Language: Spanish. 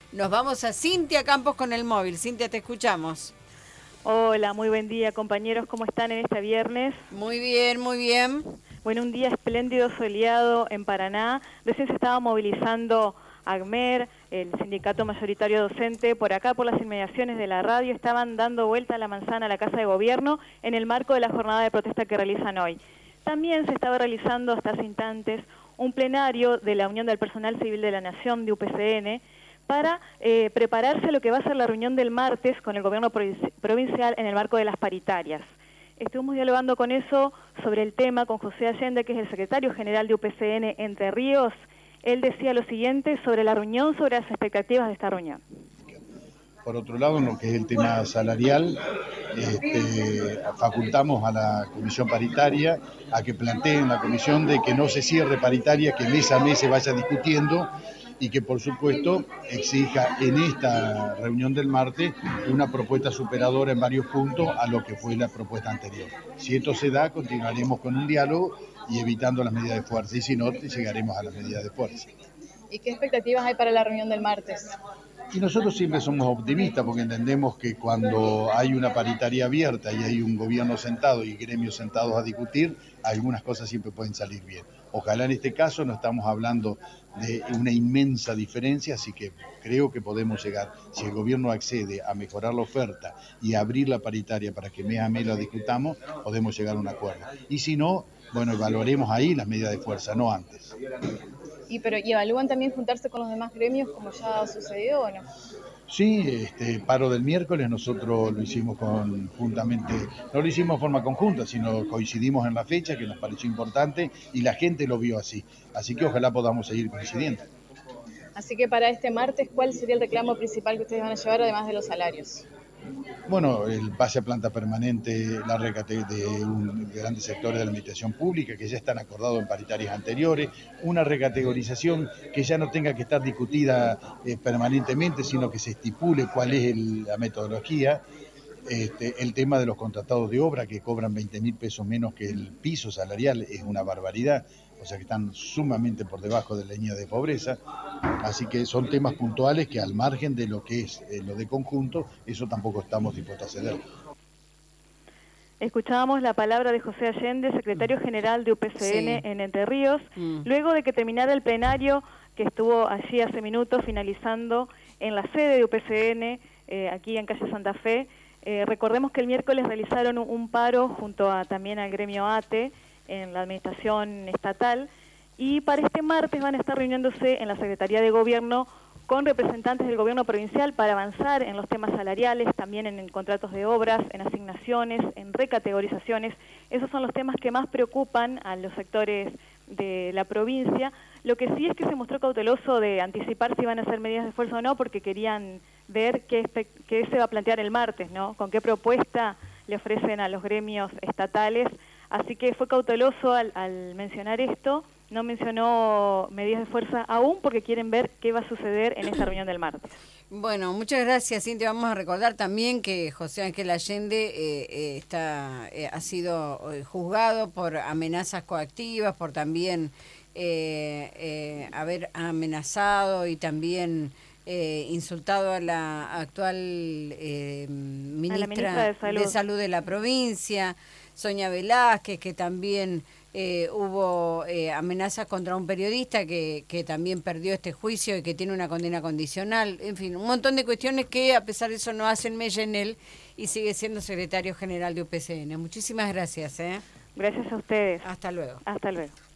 Nos vamos a Cintia Campos con el móvil. Cintia, te escuchamos. Hola, muy buen día, compañeros. ¿Cómo están en este viernes? Muy bien, muy bien. Bueno, un día espléndido, soleado en Paraná. Recién se estaba movilizando ACMER, el sindicato mayoritario docente, por acá, por las inmediaciones de la radio. Estaban dando vuelta a la manzana a la Casa de Gobierno en el marco de la jornada de protesta que realizan hoy. También se estaba realizando hasta hace instantes un plenario de la Unión del Personal Civil de la Nación, de UPCN, para prepararse a lo que va a ser la reunión del martes con el gobierno provincial en el marco de las paritarias. Estuvimos dialogando con eso sobre el tema con José Allende, que es el secretario general de UPCN Entre Ríos. Él decía lo siguiente sobre la reunión, sobre las expectativas de esta reunión. Por otro lado, en lo que es el tema salarial, facultamos a la comisión paritaria a que plantee en la comisión de que no se cierre paritaria, que mes a mes se vaya discutiendo y que por supuesto exija en esta reunión del martes una propuesta superadora en varios puntos a lo que fue la propuesta anterior. Si esto se da, continuaremos con un diálogo y evitando las medidas de fuerza, y si no, llegaremos a las medidas de fuerza. ¿Y qué expectativas hay para la reunión del martes? Y nosotros siempre somos optimistas porque entendemos que cuando hay una paritaria abierta y hay un gobierno sentado y gremios sentados a discutir, algunas cosas siempre pueden salir bien. Ojalá en este caso no estamos hablando de una inmensa diferencia, así que creo que podemos llegar, si el gobierno accede a mejorar la oferta y a abrir la paritaria para que mes a mes la discutamos, podemos llegar a un acuerdo. Y si no, bueno, evaluaremos ahí las medidas de fuerza, no antes. ¿Y evalúan también juntarse con los demás gremios como ya ha sucedido o no? Sí, paro del miércoles nosotros lo hicimos conjuntamente, no lo hicimos de forma conjunta, sino coincidimos en la fecha, que nos pareció importante, y la gente lo vio así. Así que ojalá podamos seguir coincidiendo. Así que para este martes, ¿cuál sería el reclamo principal que ustedes van a llevar, además de los salarios? Bueno, el pase a planta permanente, la recate de grandes sectores de la administración pública que ya están acordados en paritarias anteriores, una recategorización que ya no tenga que estar discutida permanentemente, sino que se estipule cuál es la metodología. El tema de los contratados de obra que cobran 20.000 pesos menos que el piso salarial es una barbaridad, o sea que están sumamente por debajo de la línea de pobreza, así que son temas puntuales que al margen de lo que es lo de conjunto, eso tampoco estamos dispuestos a ceder. Escuchábamos la palabra de José Allende, secretario general de UPCN en Entre Ríos, luego de que terminara el plenario que estuvo allí hace minutos, finalizando en la sede de UPCN, aquí en calle Santa Fe. Recordemos que el miércoles realizaron un paro junto también al gremio ATE en la administración estatal, y para este martes van a estar reuniéndose en la Secretaría de Gobierno con representantes del gobierno provincial para avanzar en los temas salariales, también en contratos de obras, en asignaciones, en recategorizaciones. Esos son los temas que más preocupan a los sectores de la provincia. Lo que sí es que se mostró cauteloso de anticipar si van a hacer medidas de fuerza o no, porque querían ver qué se va a plantear el martes, ¿no? Con qué propuesta le ofrecen a los gremios estatales. Así que fue cauteloso al mencionar esto, no mencionó medidas de fuerza aún porque quieren ver qué va a suceder en esta reunión del martes. Bueno, muchas gracias, Cintia. Vamos a recordar también que José Ángel Allende ha sido juzgado por amenazas coactivas, por también haber amenazado y también insultado a la actual ministra de Salud de la provincia, Sonia Velázquez, que también hubo amenazas contra un periodista que también perdió este juicio y que tiene una condena condicional. En fin, un montón de cuestiones que a pesar de eso no hacen mella en él y sigue siendo secretario general de UPCN. Muchísimas gracias. Gracias a ustedes. Hasta luego. Hasta luego.